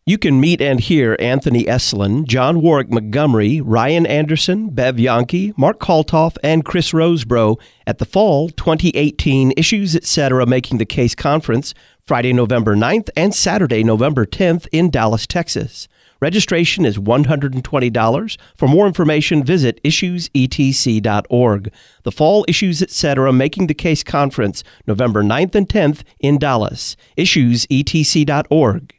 You can meet and hear Anthony Eslin, John Warwick Montgomery, Ryan Anderson, Bev Yankee, Mark Kaltoff, and Chris Rosebrough at the Fall 2018 Issues Etc. Making the Case Conference, Friday, November 9th and Saturday, November 10th in Dallas, Texas. Registration is $120. For more information, visit issuesetc.org. The Fall Issues Etc. Making the Case Conference, November 9th and 10th in Dallas. issuesetc.org.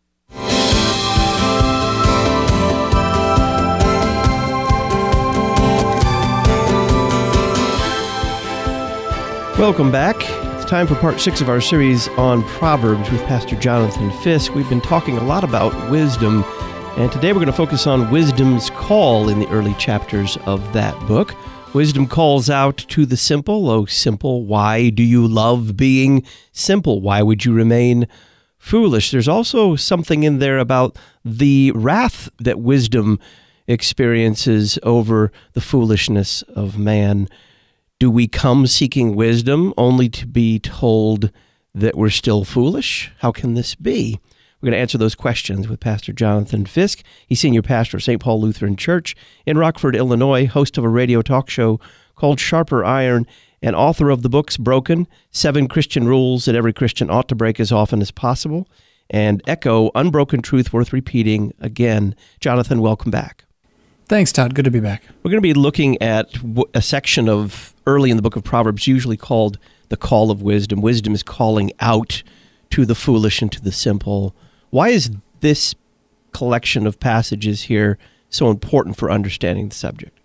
Welcome back. It's time for part 6 of our series on Proverbs with Pastor Jonathan Fisk. We've been talking a lot about wisdom, and today we're going to focus on wisdom's call in the early chapters of that book. Wisdom calls out to the simple, "O simple, why do you love being simple? Why would you remain foolish?" There's also something in there about the wrath that wisdom experiences over the foolishness of man. Do we come seeking wisdom only to be told that we're still foolish? How can this be? We're going to answer those questions with Pastor Jonathan Fisk. He's senior pastor of St. Paul Lutheran Church in Rockford, Illinois, host of a radio talk show called Sharper Iron, and author of the books Broken, 7 Christian Rules That Every Christian Ought to Break as Often as Possible, and Echo, Unbroken Truth Worth Repeating Again. Jonathan, welcome back. Thanks, Todd. Good to be back. We're going to be looking at a section of early in the book of Proverbs, usually called the call of wisdom. Wisdom is calling out to the foolish and to the simple. Why is this collection of passages here so important for understanding the subject?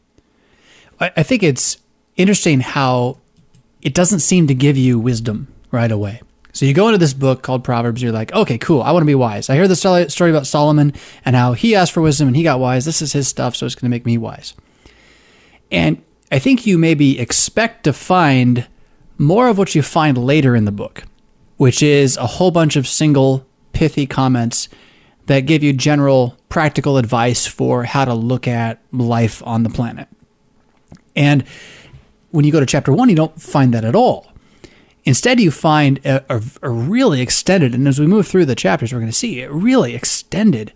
I think it's interesting how it doesn't seem to give you wisdom right away. So you go into this book called Proverbs, you're like, okay, cool, I want to be wise. I hear the story about Solomon and how he asked for wisdom and he got wise. This is his stuff, so it's going to make me wise. And I think you maybe expect to find more of what you find later in the book, which is a whole bunch of single, pithy comments that give you general, practical advice for how to look at life on the planet. And when you go to chapter 1, you don't find that at all. Instead, you find a really extended, and as we move through the chapters, we're going to see a really extended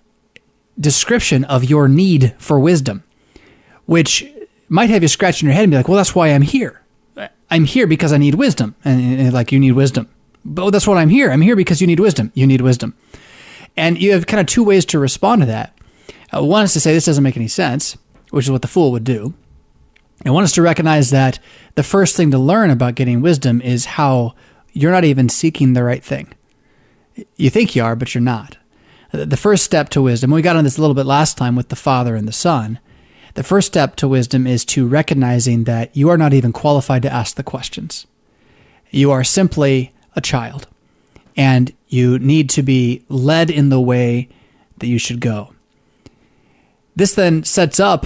description of your need for wisdom, which might have you scratching your head and be like, well, that's why I'm here. I'm here because I need wisdom. And like, you need wisdom. But that's what I'm here. I'm here because you need wisdom. You need wisdom. And you have kind of 2 ways to respond to that. One is to say, this doesn't make any sense, which is what the fool would do. And one is to recognize that the first thing to learn about getting wisdom is how you're not even seeking the right thing. You think you are, but you're not. The first step to wisdom, we got on this a little bit last time with the Father and the Son. The first step to wisdom is to recognizing that you are not even qualified to ask the questions. You are simply a child, and you need to be led in the way that you should go. This then sets up,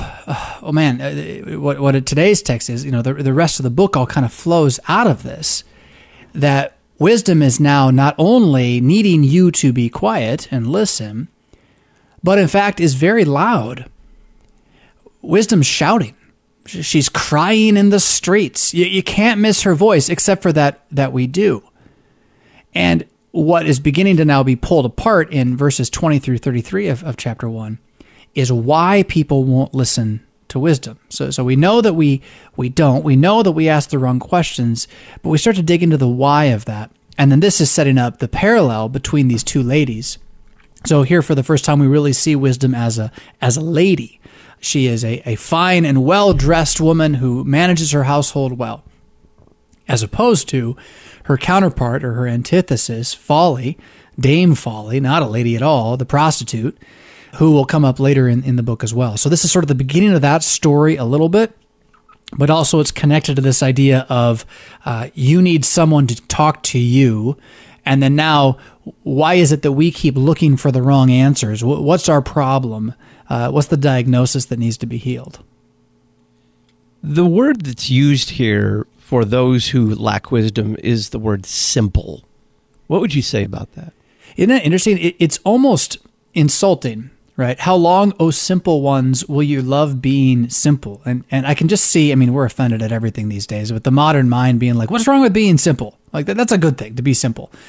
what today's text is, the rest of the book all kind of flows out of this, that wisdom is now not only needing you to be quiet and listen, but in fact is very loud. Wisdom's shouting. She's crying in the streets. You can't miss her voice, except for that we do. And what is beginning to now be pulled apart in verses 20 through 33 of chapter 1 is why people won't listen to wisdom. So we know that we don't. We know that we ask the wrong questions, but we start to dig into the why of that. And then this is setting up the parallel between these 2 ladies. So here for the first time, we really see wisdom as a lady. She is a fine and well-dressed woman who manages her household well, as opposed to her counterpart or her antithesis, Folly, Dame Folly, not a lady at all, the prostitute, who will come up later in the book as well. So this is sort of the beginning of that story a little bit, but also it's connected to this idea of you need someone to talk to you, and then now, why is it that we keep looking for the wrong answers? What's our problem? What's the diagnosis that needs to be healed? The word that's used here for those who lack wisdom is the word simple. What would you say about that? Isn't that interesting? It's almost insulting, right? How long, O simple ones, will you love being simple? And I can just see, we're offended at everything these days, with the modern mind being like, what's wrong with being simple? Like, that's a good thing, to be simple.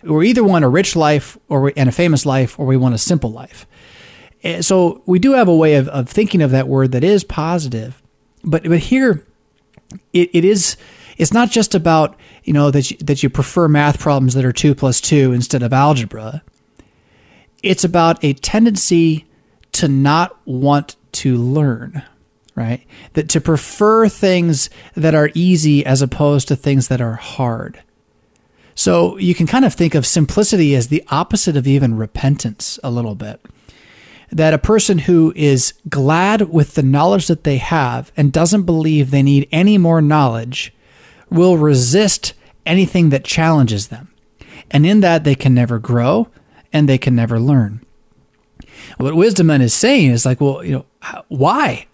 We either want a rich life and a famous life, or we want a simple life. So we do have a way of thinking of that word that is positive. But here, it's not just about, that you prefer math problems that are 2 + 2 instead of algebra. It's about a tendency to not want to learn, right? That to prefer things that are easy as opposed to things that are hard. So you can kind of think of simplicity as the opposite of even repentance a little bit. That a person who is glad with the knowledge that they have and doesn't believe they need any more knowledge will resist anything that challenges them. And in that, they can never grow and they can never learn. What Wisdom then is saying is like, well, why?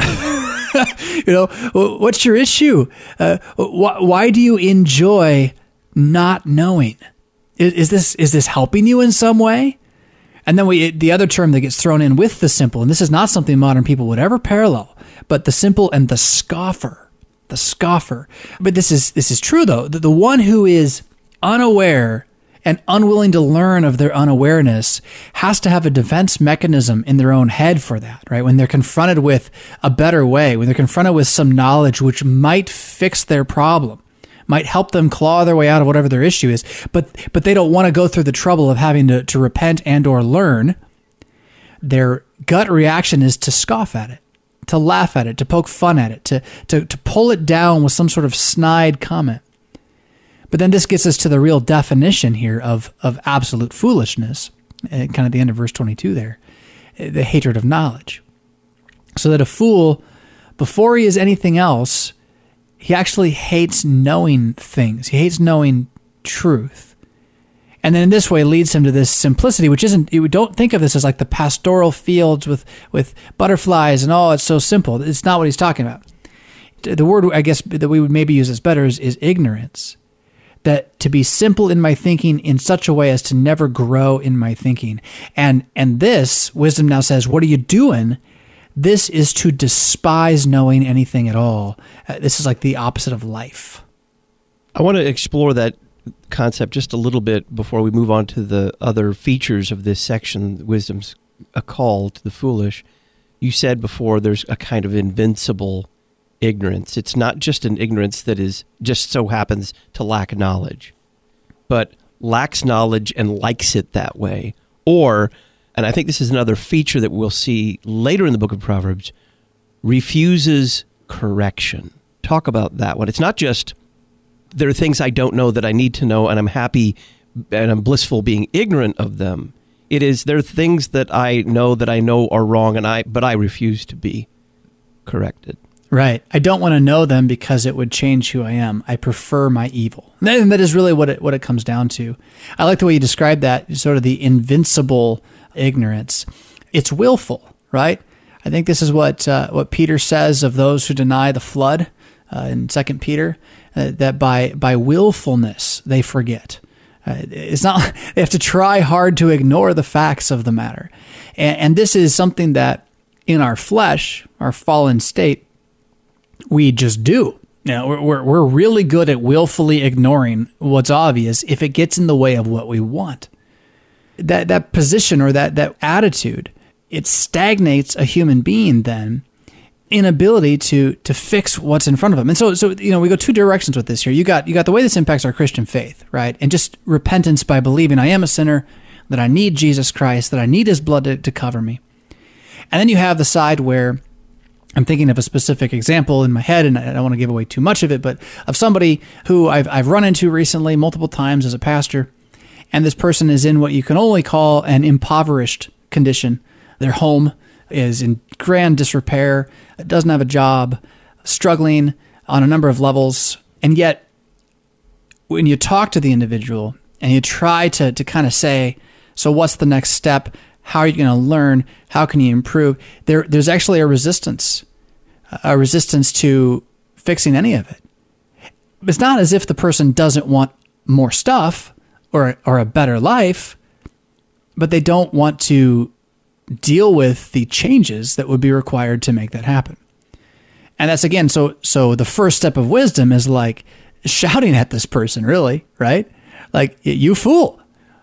What's your issue? Why do you enjoy not knowing? Is this helping you in some way? And then the other term that gets thrown in with the simple, and this is not something modern people would ever parallel, but the simple and the scoffer. The scoffer. But this is true, though. The one who is unaware and unwilling to learn of their unawareness has to have a defense mechanism in their own head for that, right? When they're confronted with a better way, when they're confronted with some knowledge which might fix their problem, might help them claw their way out of whatever their issue is, but they don't want to go through the trouble of having to repent and or learn, their gut reaction is to scoff at it, to laugh at it, to poke fun at it, to pull it down with some sort of snide comment. But then this gets us to the real definition here of absolute foolishness, kind of the end of verse 22 there, the hatred of knowledge. So that a fool, before he is anything else, he actually hates knowing things. He hates knowing truth. And then in this way leads him to this simplicity, which isn't, you don't think of this as like the pastoral fields with butterflies and it's so simple. It's not what he's talking about. The word, I guess, that we would maybe use as better is ignorance. That to be simple in my thinking in such a way as to never grow in my thinking. And this, Wisdom now says, what are you doing? This is to despise knowing anything at all. This is like the opposite of life. I want to explore that concept just a little bit before we move on to the other features of this section, Wisdom's a call to the foolish. You said before there's a kind of invincible ignorance. It's not just an ignorance that is just so happens to lack knowledge, but lacks knowledge and likes it that way. Or, and I think this is another feature that we'll see later in the book of Proverbs, refuses correction. Talk about that one. It's not just, there are things I don't know that I need to know, and I'm happy and I'm blissful being ignorant of them. It is, there are things that I know are wrong, but I refuse to be corrected. Right. I don't want to know them because it would change who I am. I prefer my evil. And that is really what it comes down to. I like the way you describe that, sort of the invincible ignorance. It's willful, right? I think this is what Peter says of those who deny the flood in 2 Peter, that by willfulness they forget. It's not, they have to try hard to ignore the facts of the matter. And this is something that in our flesh, our fallen state, we just do. We're really good at willfully ignoring what's obvious if it gets in the way of what we want. That position or that attitude, it stagnates a human being then inability to fix what's in front of them. And so we go two directions with this here. You got the way this impacts our Christian faith, right? And just repentance by believing I am a sinner, that I need Jesus Christ, that I need his blood to cover me. And then you have the side where I'm thinking of a specific example in my head, and I don't want to give away too much of it, but of somebody who I've run into recently multiple times as a pastor, and this person is in what you can only call an impoverished condition. Their home is in grand disrepair, doesn't have a job, struggling on a number of levels, and yet when you talk to the individual and you try to kind of say, so what's the next step? How are you going to learn? How can you improve? There's actually a resistance to fixing any of it. It's not as if the person doesn't want more stuff or a better life, but they don't want to deal with the changes that would be required to make that happen. And that's, again, so the first step of wisdom is like shouting at this person, really, right? Like, you fool.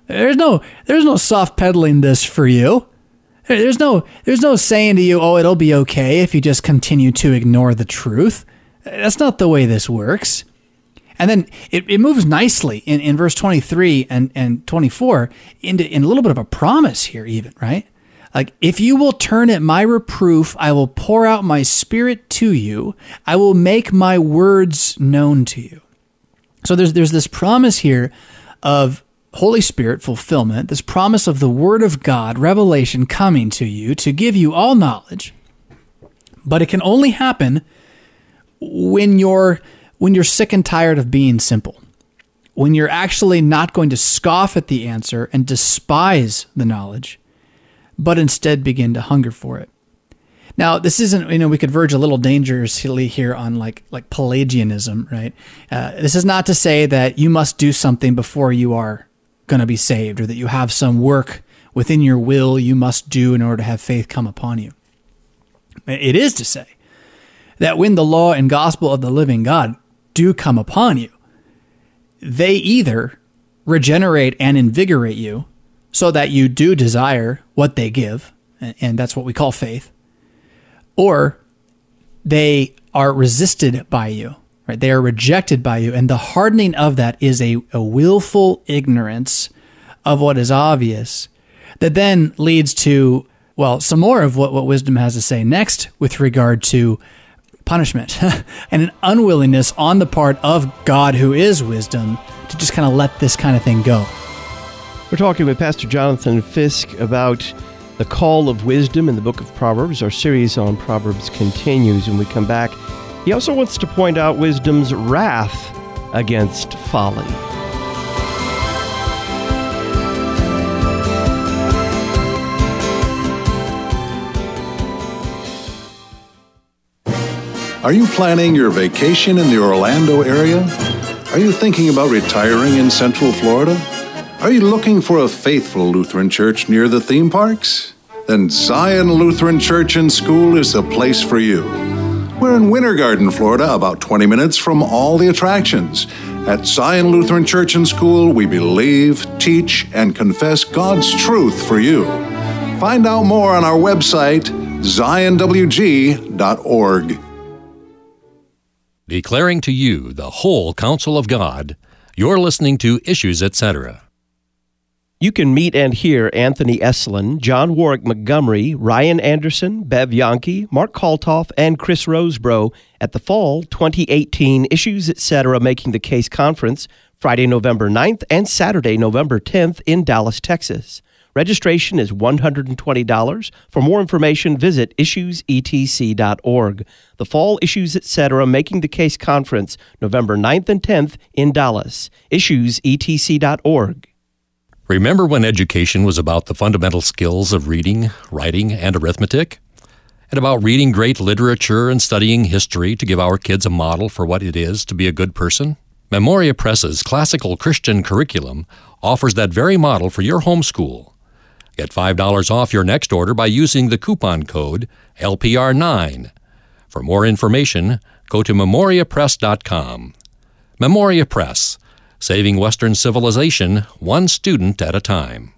There's no soft pedaling this for you. There's no saying to you, oh, it'll be okay if you just continue to ignore the truth. That's not the way this works. And then it moves nicely in verse 23 and 24 in a little bit of a promise here even, right? Like, if you will turn at my reproof, I will pour out my spirit to you. I will make my words known to you. So there's this promise here of Holy Spirit fulfillment, this promise of the Word of God, revelation coming to you to give you all knowledge. But it can only happen when you're sick and tired of being simple, when you're actually not going to scoff at the answer and despise the knowledge, but instead begin to hunger for it. Now, this isn't, we could verge a little dangerously here on like Pelagianism, right? This is not to say that you must do something before you are going to be saved, or that you have some work within your will you must do in order to have faith come upon you. It is to say that when the law and gospel of the living God do come upon you, they either regenerate and invigorate you so that you do desire what they give, and that's what we call faith, or they are resisted by you. Right? They are rejected by you, and the hardening of that is a willful ignorance of what is obvious that then leads to, well, some more of what wisdom has to say next with regard to punishment and an unwillingness on the part of God, who is wisdom, to just kind of let this kind of thing go. We're talking with Pastor Jonathan Fisk about the call of wisdom in the book of Proverbs. Our series on Proverbs continues when we come back. He also wants to point out wisdom's wrath against folly. Are you planning your vacation in the Orlando area? Are you thinking about retiring in Central Florida? Are you looking for a faithful Lutheran church near the theme parks? Then Zion Lutheran Church and School is the place for you. We're in Winter Garden, Florida, about 20 minutes from all the attractions. At Zion Lutheran Church and School, we believe, teach, and confess God's truth for you. Find out more on our website, zionwg.org. Declaring to you the whole counsel of God, you're listening to Issues, Etc. You can meet and hear Anthony Eslin, John Warwick Montgomery, Ryan Anderson, Bev Yankee, Mark Kaltoff, and Chris Rosebrough at the Fall 2018 Issues Etc. Making the Case Conference, Friday, November 9th and Saturday, November 10th in Dallas, Texas. Registration is $120. For more information, visit issuesetc.org. The Fall Issues Etc. Making the Case Conference, November 9th and 10th in Dallas. issuesetc.org. Remember when education was about the fundamental skills of reading, writing, and arithmetic? And about reading great literature and studying history to give our kids a model for what it is to be a good person? Memoria Press's classical Christian curriculum offers that very model for your homeschool. Get $5 off your next order by using the coupon code LPR9. For more information, go to memoriapress.com. Memoria Press, saving Western civilization one student at a time.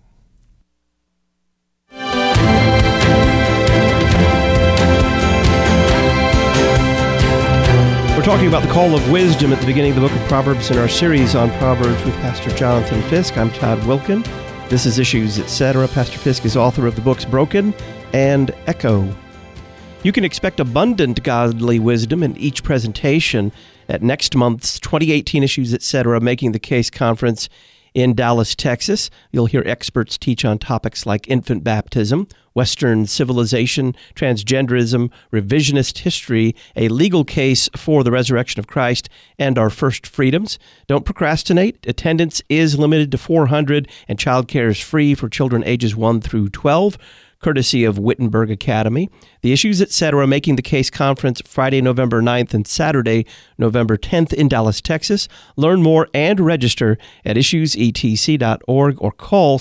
We're talking about the call of wisdom at the beginning of the book of Proverbs in our series on Proverbs with Pastor Jonathan Fisk. I'm Todd Wilkin. This is Issues, Etc. Pastor Fisk is author of the books Broken and Echo. You can expect abundant godly wisdom in each presentation at next month's 2018 Issues, Etc. Making the Case Conference in Dallas, Texas. You'll hear experts teach on topics like infant baptism, Western civilization, transgenderism, revisionist history, a legal case for the resurrection of Christ, and our first freedoms. Don't procrastinate. Attendance is limited to 400, and childcare is free for children ages 1 through 12. Courtesy of Wittenberg Academy. The Issues, Etc. Making the Case Conference, Friday, November 9th and Saturday, November 10th in Dallas, Texas. Learn more and register at issuesetc.org or call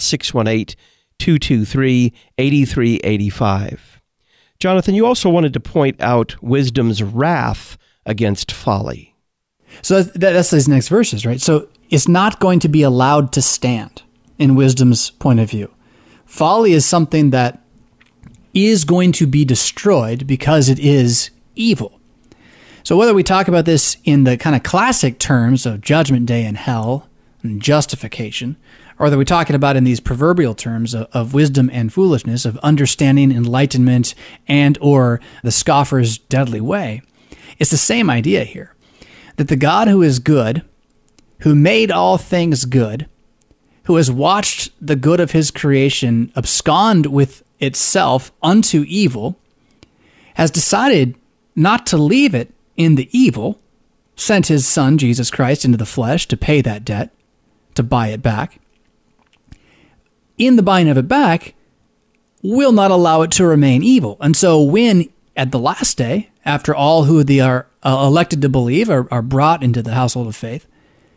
618-223-8385. Jonathan, you also wanted to point out wisdom's wrath against folly. So that's these next verses, right? So it's not going to be allowed to stand. in wisdom's point of view. Folly is something that is going to be destroyed because it is evil. So whether we talk about this in the kind of classic terms of judgment day and hell and justification, or whether we're talking about in these proverbial terms of wisdom and foolishness, of understanding, enlightenment, and or the scoffer's deadly way, it's the same idea here. That the God who is good, who made all things good, who has watched the good of his creation abscond with itself unto evil, has decided not to leave it in the evil, sent his Son, Jesus Christ, into the flesh to pay that debt, to buy it back. In the buying of it back, will not allow it to remain evil. And so when, at the last day, after all who they are elected to believe are brought into the household of faith,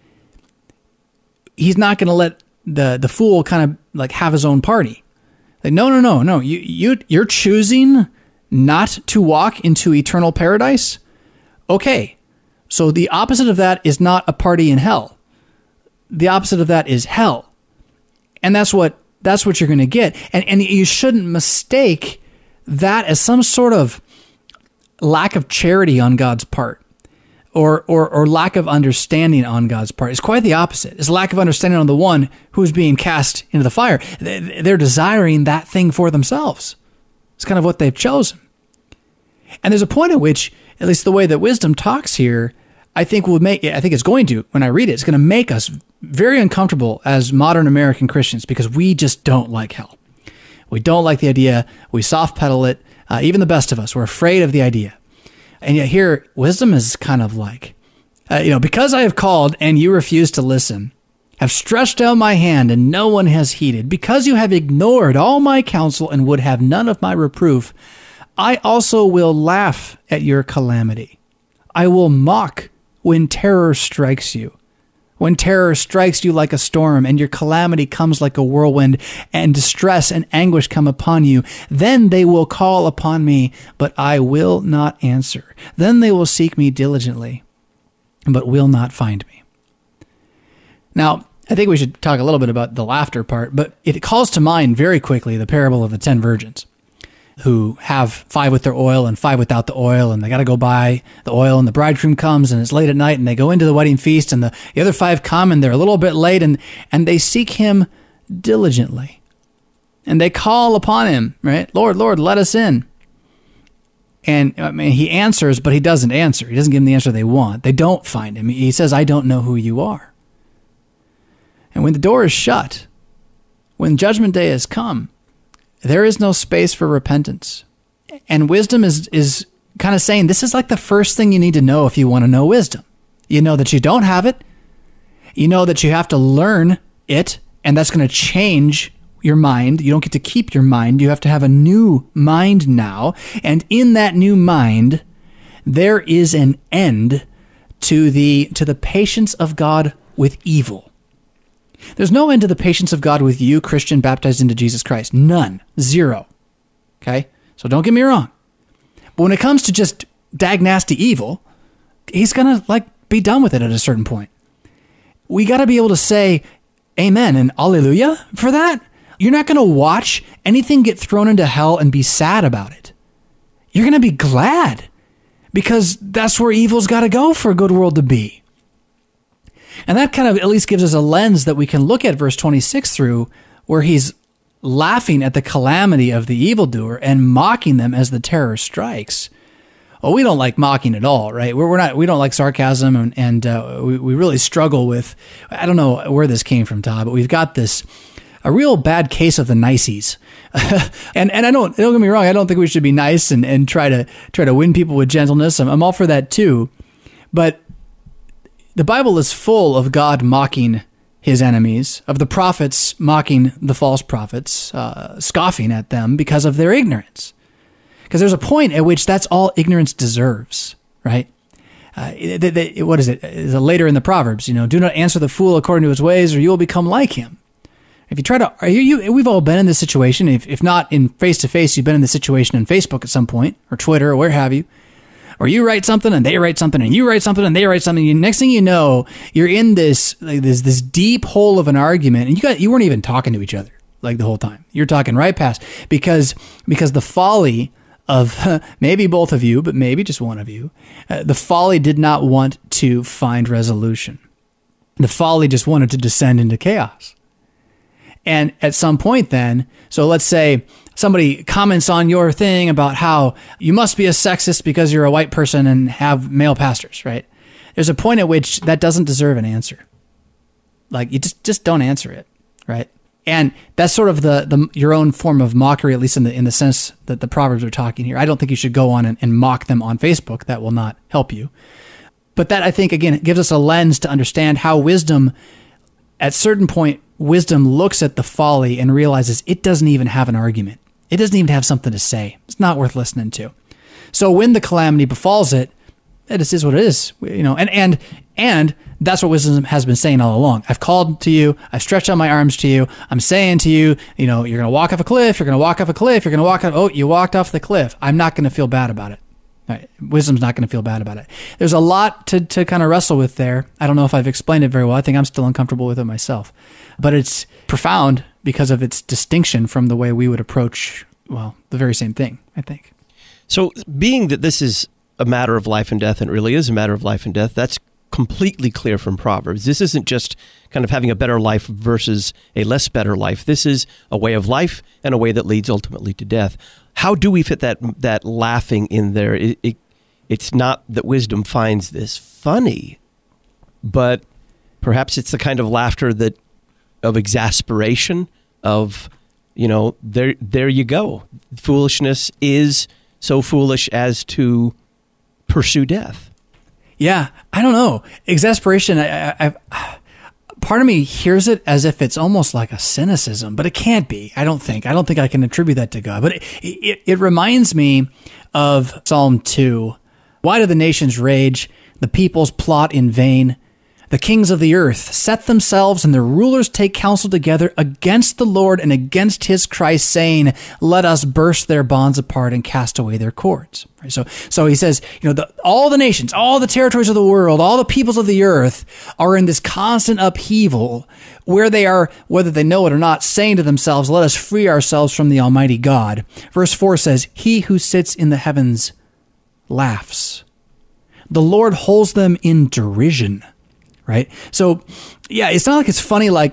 he's not going to let the fool kind of like have his own party. Like, no. You're choosing not to walk into eternal paradise? Okay, so the opposite of that is not a party in hell. The opposite of that is hell. And that's what you're going to get. And you shouldn't mistake that as some sort of lack of charity on God's part or lack of understanding on God's part. It's quite the opposite. It's lack of understanding on the one who's being cast into the fire. They're desiring that thing for themselves. It's kind of what they've chosen. And there's a point at which, at least the way that wisdom talks here, I think it's going to, when I read it, it's going to make us very uncomfortable as modern American Christians because we just don't like hell. We don't like the idea. We soft pedal it. Even the best of us, we're afraid of the idea. And yet here, wisdom is kind of like, because I have called and you refuse to listen, have stretched out my hand and no one has heeded, because you have ignored all my counsel and would have none of my reproof, I also will laugh at your calamity. I will mock when terror strikes you. When terror strikes you like a storm and your calamity comes like a whirlwind and distress and anguish come upon you, then they will call upon me, but I will not answer. Then they will seek me diligently, but will not find me. Now, I think we should talk a little bit about the laughter part, but it calls to mind very quickly the parable of the 10 virgins. Who have 5 with their oil and 5 without the oil, and they got to go buy the oil, and the bridegroom comes, and it's late at night, and they go into the wedding feast, and the other 5 come, and they're a little bit late, and they seek him diligently. And they call upon him, right? Lord, Lord, let us in. And he answers, but he doesn't answer. He doesn't give them the answer they want. They don't find him. He says, I don't know who you are. And when the door is shut, when judgment day has come, there is no space for repentance. And wisdom is kind of saying this is like the first thing you need to know if you want to know wisdom. You know that you don't have it. You know that you have to learn it, and that's going to change your mind. You don't get to keep your mind. You have to have a new mind now. And in that new mind, there is an end to the patience of God with evil. There's no end to the patience of God with you, Christian, baptized into Jesus Christ. None. Zero. Okay? So don't get me wrong. But when it comes to just dag nasty evil, he's going to be done with it at a certain point. We got to be able to say amen and alleluia for that. You're not going to watch anything get thrown into hell and be sad about it. You're going to be glad because that's where evil's got to go for a good world to be. And that kind of at least gives us a lens that we can look at verse 26 through, where he's laughing at the calamity of the evildoer and mocking them as the terror strikes. Well, we don't like mocking at all, right? We don't like sarcasm, and we really struggle with. I don't know where this came from, Todd, but we've got a real bad case of the niceys. and don't get me wrong, I don't think we should be nice and try to win people with gentleness. I'm all for that too, but the Bible is full of God mocking his enemies, of the prophets mocking the false prophets, scoffing at them because of their ignorance. Because there's a point at which that's all ignorance deserves, right? What is it? Is it later in the Proverbs? Do not answer the fool according to his ways, or you will become like him. If you try to, we've all been in this situation. If not in face to face, you've been in this situation on Facebook at some point, or Twitter, or where have you, where you write something and they write something and you write something and they write something. And next thing you know, you're in this deep hole of an argument, and you weren't even talking to each other like the whole time. You're talking right past because the folly of maybe both of you, but maybe just one of you, the folly did not want to find resolution. The folly just wanted to descend into chaos. And at some point then, so let's say somebody comments on your thing about how you must be a sexist because you're a white person and have male pastors, right? There's a point at which that doesn't deserve an answer. Like, you just don't answer it, right? And that's sort of your own form of mockery, at least in the sense that the Proverbs are talking here. I don't think you should go on and mock them on Facebook. That will not help you. But that, I think, again, it gives us a lens to understand how wisdom, at certain point, wisdom looks at the folly and realizes it doesn't even have an argument. It doesn't even have something to say. It's not worth listening to. So when the calamity befalls it, it is what it is, and that's what wisdom has been saying all along. I've called to you. I've stretched out my arms to you. I'm saying to you, you're going to walk off a cliff. You're going to walk off a cliff. You're going to walk off. Oh, you walked off the cliff. I'm not going to feel bad about it. Right. Wisdom's not going to feel bad about it. There's a lot to kind of wrestle with there. I don't know if I've explained it very well. I think I'm still uncomfortable with it myself. But it's profound because of its distinction from the way we would approach, well, the very same thing, I think. So being that this is a matter of life and death, and it really is a matter of life and death, that's completely clear from Proverbs. This isn't just kind of having a better life versus a less better life. This is a way of life and a way that leads ultimately to death. How do we fit that laughing in there? It's not that wisdom finds this funny, but perhaps it's the kind of laughter of exasperation, of, there you go. Foolishness is so foolish as to pursue death. Yeah, I don't know. Exasperation, part of me hears it as if it's almost like a cynicism, but it can't be. I don't think I can attribute that to God. But it reminds me of Psalm 2. Why do the nations rage? The peoples plot in vain. The kings of the earth set themselves, and their rulers take counsel together against the Lord and against his Christ, saying, let us burst their bonds apart and cast away their cords. Right? So he says, all the nations, all the territories of the world, all the peoples of the earth are in this constant upheaval where they are, whether they know it or not, saying to themselves, let us free ourselves from the Almighty God. Verse 4 says, he who sits in the heavens laughs. The Lord holds them in derision. Right? So, yeah, it's not like it's funny like,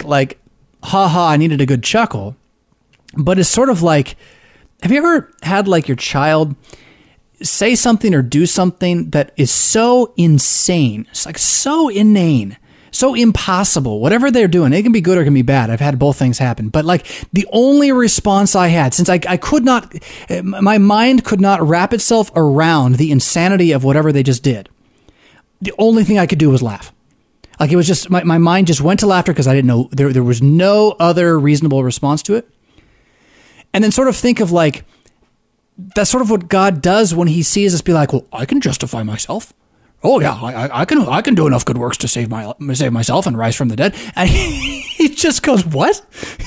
ha, I needed a good chuckle. But it's sort of like, have you ever had like your child say something or do something that is so insane? It's like so inane, so impossible. Whatever they're doing, it can be good or it can be bad. I've had both things happen. But like the only response I had, since I could not, my mind could not wrap itself around the insanity of whatever they just did. The only thing I could do was laugh. Like it was just, my mind just went to laughter because I didn't know, there was no other reasonable response to it. And then sort of think of like, that's sort of what God does when he sees us be like, well, I can justify myself. Oh yeah, I can do enough good works to save myself and rise from the dead. And he just goes, what?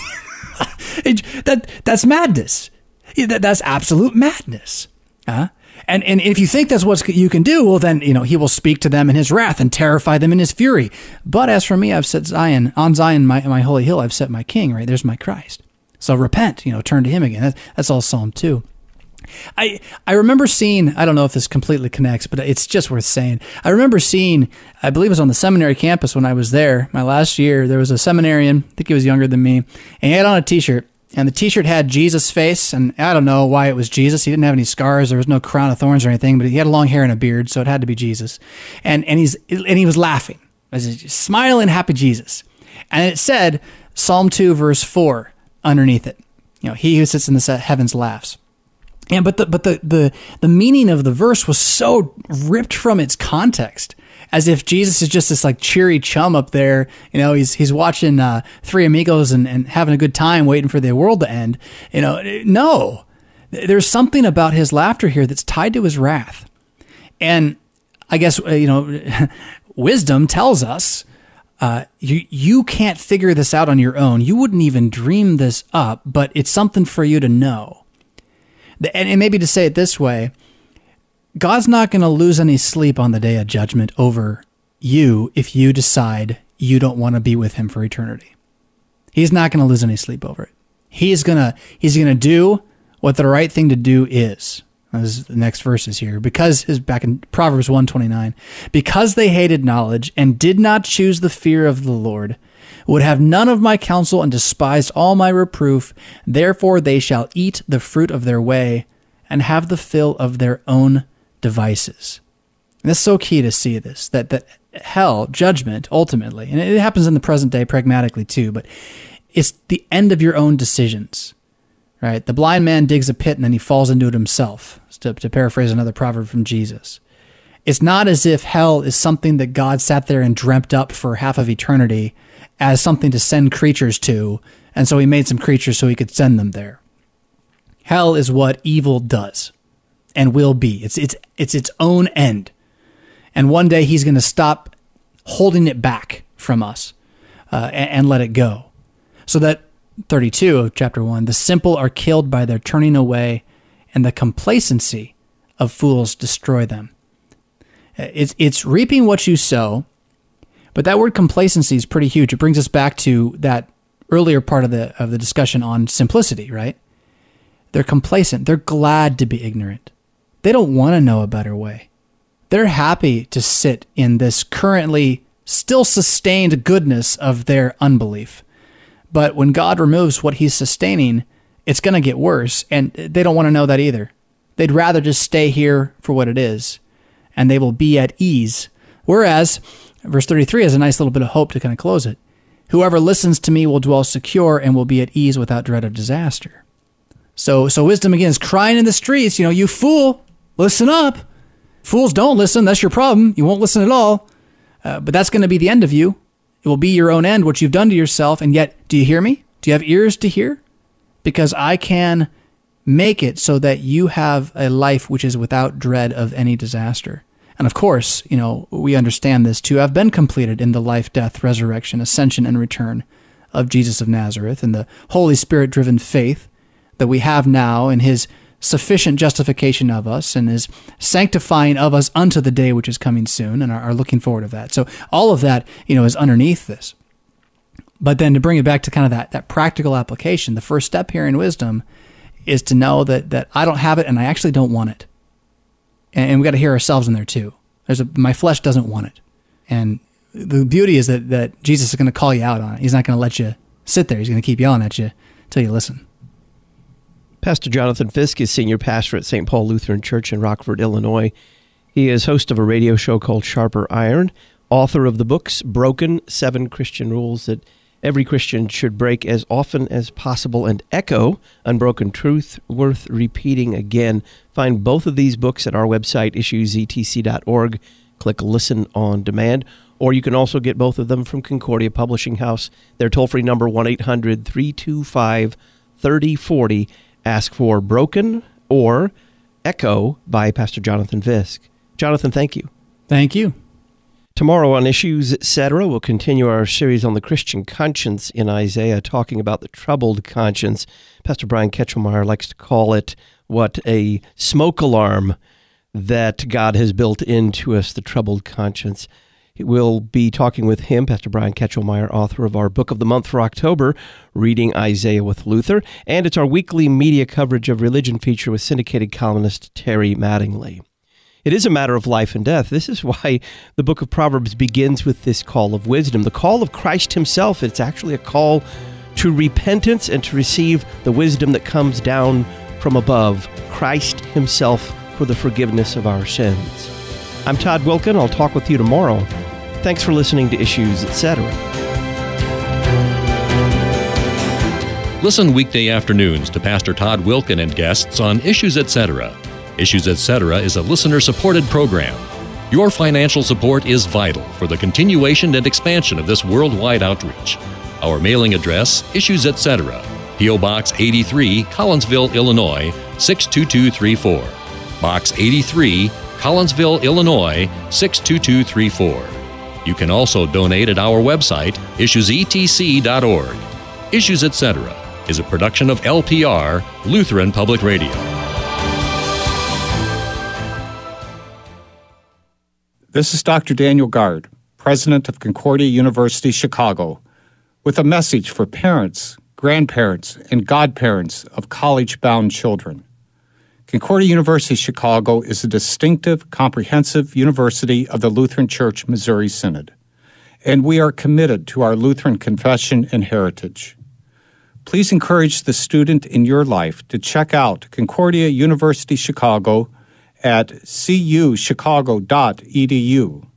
That's madness. That's absolute madness. And if you think that's what you can do, well, then, he will speak to them in his wrath and terrify them in his fury. But as for me, I've set on Zion, my holy hill, I've set my king, right? There's my Christ. So repent, turn to him again. That's all Psalm 2. I remember seeing, I don't know if this completely connects, but it's just worth saying. I remember seeing, I believe it was on the seminary campus when I was there, my last year, there was a seminarian, I think he was younger than me, and he had on a t-shirt. And the t-shirt had Jesus' face, and I don't know why it was Jesus. He didn't have any scars. There was no crown of thorns or anything, but he had long hair and a beard, so it had to be Jesus. And he was laughing, smiling, happy Jesus. And it said Psalm 2, verse 4 underneath it. He who sits in the heavens laughs. And but the meaning of the verse was so ripped from its context. As if Jesus is just this like cheery chum up there, he's watching Three Amigos and having a good time waiting for the world to end. No, there's something about his laughter here that's tied to his wrath. And I guess, wisdom tells us you can't figure this out on your own. You wouldn't even dream this up, but it's something for you to know. And maybe to say it this way, God's not going to lose any sleep on the day of judgment over you if you decide you don't want to be with him for eternity. He's not going to lose any sleep over it. He's going to do what the right thing to do is. This is the next verses here. Because back in Proverbs 1:29, because they hated knowledge and did not choose the fear of the Lord, would have none of my counsel and despised all my reproof, therefore they shall eat the fruit of their way and have the fill of their own devices. And it's so key to see this, that hell, judgment, ultimately, and it happens in the present day pragmatically too, but it's the end of your own decisions, right? The blind man digs a pit and then he falls into it himself, to paraphrase another proverb from Jesus. It's not as if hell is something that God sat there and dreamt up for half of eternity as something to send creatures to, and so he made some creatures so he could send them there. Hell is what evil does and will be. It's its own end. And one day he's going to stop holding it back from us and let it go. So that 32 of chapter 1, the simple are killed by their turning away, and the complacency of fools destroy them. It's reaping what you sow, but that word complacency is pretty huge. It brings us back to that earlier part of the discussion on simplicity, right? They're complacent. They're glad to be ignorant. They don't want to know a better way. They're happy to sit in this currently still sustained goodness of their unbelief. But when God removes what he's sustaining, it's going to get worse, and they don't want to know that either. They'd rather just stay here for what it is, and they will be at ease. Whereas, verse 33 has a nice little bit of hope to kind of close it. Whoever listens to me will dwell secure and will be at ease without dread of disaster. So wisdom, again, is crying in the streets, you fool, listen up. Fools don't listen. That's your problem. You won't listen at all. But that's going to be the end of you. It will be your own end, what you've done to yourself. And yet, do you hear me? Do you have ears to hear? Because I can make it so that you have a life which is without dread of any disaster. And of course, we understand this to have been completed in the life, death, resurrection, ascension, and return of Jesus of Nazareth, and the Holy Spirit-driven faith that we have now in his sufficient justification of us and his sanctifying of us unto the day which is coming soon, and are looking forward to that. So all of that, is underneath this. But then to bring it back to kind of that practical application, the first step here in wisdom is to know that I don't have it and I actually don't want it. And we got to hear ourselves in there too. My flesh doesn't want it. And the beauty is that Jesus is going to call you out on it. He's not going to let you sit there. He's going to keep yelling at you until you listen. Pastor Jonathan Fisk is senior pastor at St. Paul Lutheran Church in Rockford, Illinois. He is host of a radio show called Sharper Iron, author of the books Broken, 7 Christian Rules That Every Christian Should Break as Often as Possible, and Echo, Unbroken Truth Worth Repeating Again. Find both of these books at our website, issuesetc.org. Click Listen on Demand. Or you can also get both of them from Concordia Publishing House. Their toll-free number, 1-800-325-3040. Ask for Broken or Echo by Pastor Jonathan Fisk. Jonathan, thank you. Thank you. Tomorrow on Issues, Etc., we'll continue our series on the Christian conscience in Isaiah, talking about the troubled conscience. Pastor Brian Ketchelmeyer likes to call it a smoke alarm that God has built into us, the troubled conscience. We'll be talking with him, Pastor Brian Ketchelmeyer, author of our Book of the Month for October, Reading Isaiah with Luther, and it's our weekly media coverage of religion feature with syndicated columnist Terry Mattingly. It is a matter of life and death. This is why the book of Proverbs begins with this call of wisdom, the call of Christ himself. It's actually a call to repentance and to receive the wisdom that comes down from above, Christ himself, for the forgiveness of our sins. I'm Todd Wilken. I'll talk with you tomorrow. Thanks for listening to Issues, Etc. Listen weekday afternoons to Pastor Todd Wilken and guests on Issues, Etc. Issues, Etc. is a listener-supported program. Your financial support is vital for the continuation and expansion of this worldwide outreach. Our mailing address, Issues, Etc., P.O. Box 83, Collinsville, Illinois, 62234. Box 83, Collinsville, Illinois, 62234. You can also donate at our website, issuesetc.org. Issues, Etc. is a production of LPR, Lutheran Public Radio. This is Dr. Daniel Gard, president of Concordia University Chicago, with a message for parents, grandparents, and godparents of college-bound children. Concordia University Chicago is a distinctive, comprehensive university of the Lutheran Church Missouri Synod, and we are committed to our Lutheran confession and heritage. Please encourage the student in your life to check out Concordia University Chicago at cuchicago.edu